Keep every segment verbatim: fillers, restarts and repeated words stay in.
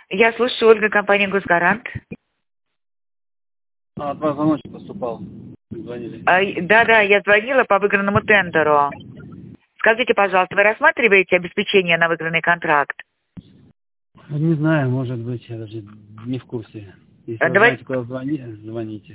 Я слушаю, Ольга, компания «Госгарант». А, от вас звоночек поступал. Звонили. А, да-да, я звонила по выигранному тендеру. Скажите, пожалуйста, вы рассматриваете обеспечение на выигранный контракт? Не знаю, может быть, я даже не в курсе. Если А, вы давай... знаете, куда звони, звоните.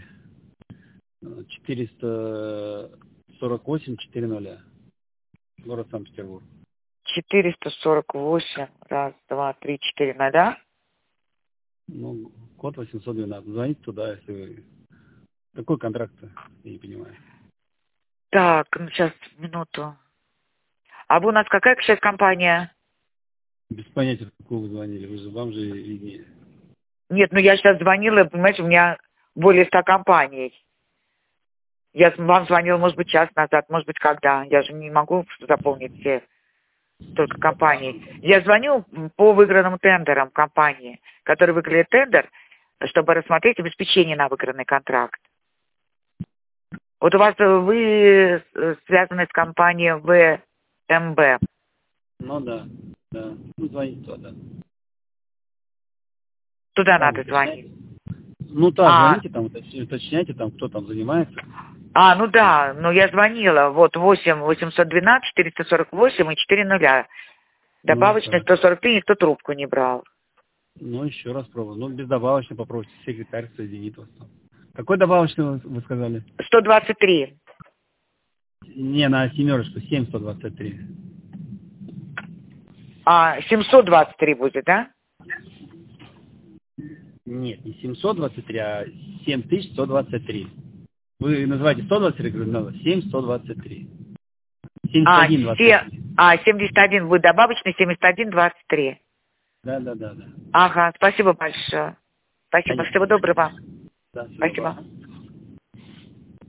четыреста сорок восемь четыреста. Город Санкт-Петербург. четыреста сорок восемь, раз, два, три, четыре, ноля. Ну, код восемьсот двенадцать. Звоните туда, если вы... Какой контракт-то? Я не понимаю. Так, ну сейчас, минуту. А вы у нас какая сейчас компания? Без понятия, какого вы звонили. Вы же, вам же виднее. Нет, ну я сейчас звонила, понимаете, у меня более ста компаний. Я вам звонила, может быть, час назад, может быть, когда. Я же не могу запомнить все столько компаний. Я звоню по выигранным тендерам компании, которые выиграли тендер, чтобы рассмотреть обеспечение на выигранный контракт. Вот у вас вы связаны с компанией вэ эм бэ. Ну да, да. Ну, звоните туда. Туда Там надо уточняйте. звонить. Ну да, А, звоните там, уточ- уточняйте там, кто там занимается. а, ну да, ну я звонила. Вот восемь восемьсот двенадцать четыреста сорок восемь и четыре нуля. Ну, Добавочный хорошо. сто сорок три, никто трубку не брал. Ну, еще раз пробую. Ну, без добавочной попробуйте, секретарь соединит вас там. Какой добавочный вы, вы сказали? сто двадцать три. Не, на семерочку, семь сто двадцать три. А, семьсот двадцать три будет, да? Нет, не семьсот двадцать три, а семь тысяч сто двадцать три. Вы называете сто двадцать три, говорю, надо семь сто двадцать три. семьдесят А, один двадцать се... три. а, семьдесят один будет добавочный, семьдесят один двадцать три. Да, да, да, да. Ага, спасибо большое. Спасибо, Конечно. всего доброго. Да, всего Спасибо. доброго.